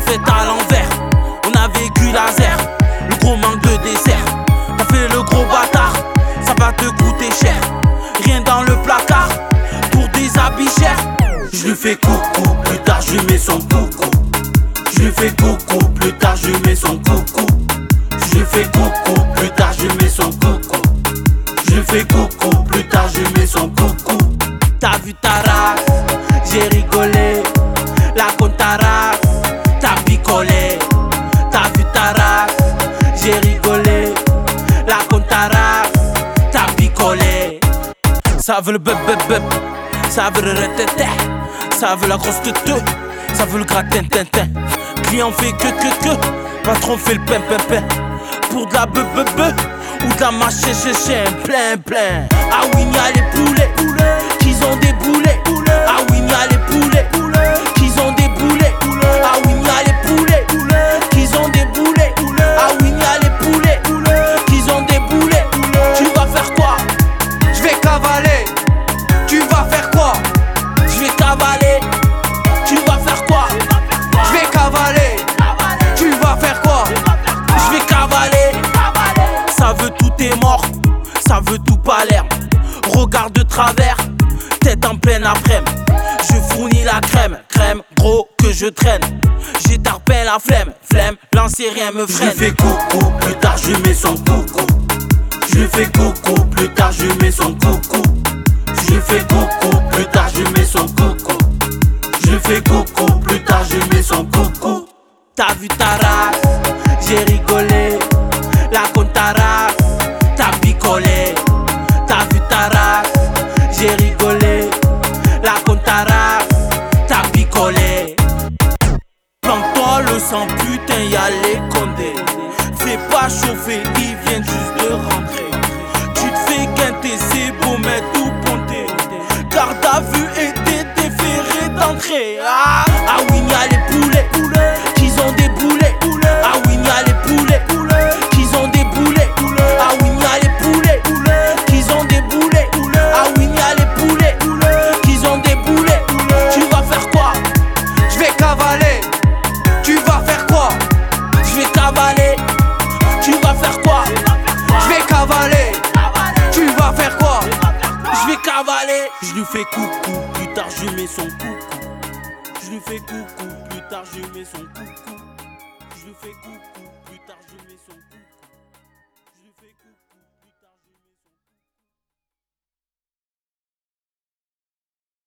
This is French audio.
fait à l'envers, on a vécu laser. Le gros manque de dessert, t'as fait le gros bâtard, ça va te coûter cher. Rien dans le placard, pour des habits chers. Je lui fais coucou, plus tard je lui mets son coucou. Je lui fais coucou, plus tard je lui mets son coucou. Je lui fais coucou, plus tard je lui mets son coucou. Je lui fais coucou, plus tard je lui mets son coucou. T'as vu ta race, j'ai rigolé. La compte ta race, t'as picolé. T'as vu ta race, j'ai rigolé. La compte ta race, t'as picolé. Ça veut le bep bep bep, ça veut le retété, ça veut la grosse teuteux, ça veut le gratin tintin. Client fait que, patron fait le pim pim pim. Pour de la beuh ou de la mâché plein. Ah oui, y'a les poulets, qu'ils ont des boulets. Ah oui, y'a les poulets, qu'ils ont des boulets. Ah oui, y'a les poulets, qu'ils ont des boulets. Ah oui, y'a les poulets, qu'ils ont des boulets. Tu vas faire quoi? Je vais cavaler. Tu vas faire quoi? Je vais cavaler. Tu vas faire quoi? Je vais cavaler. Tu vas faire quoi? Je vais cavaler. Ça veut tout est mort, ça veut tout pas l'air. Regarde de travers, tête en pleine après-midi. Je fournis la crème, gros que je traîne. J'ai tarpin la flemme, lancer rien me freine. Je lui fais coucou, plus tard je lui mets son coucou. Je lui fais coucou, plus tard je lui mets son coucou. Je lui fais coucou, plus tard je lui mets son coucou. Je lui fais coucou, plus tard je lui mets son coucou. T'as vu ta race, j'ai rigolé. La compte ta race, t'as picolé. T'as vu ta race, j'ai rigolé. La compte ta race, t'as picolé. Plante-toi le sang, putain, y'a les condés. Fais pas chauffer, ils viennent juste de rentrer. Tu te fais guinter, c'est beau, mais tout ponté. Garde à vue et t'es déféré d'entrée. Ah oui, y'a les poulets, qu'ils ont des boulets. Ah oui, y'a les poulets, qu'ils ont des boulets. Ah oui, y'a les poulets, qu'ils ont des boulets. Ah oui, y'a les poulets, qu'ils ont des boulets. Tu vas faire quoi? Je vais cavaler. Tu vas faire quoi? Je vais cavaler. Tu vas faire quoi? Je vais cavaler. Tu vas faire quoi? Je vais cavaler. Je lui fais coucou, plus tard je mets son coucou. Je lui fais coucou, plus tard je mets son coucou. Je lui fais coucou, plus tard je mets son coucou.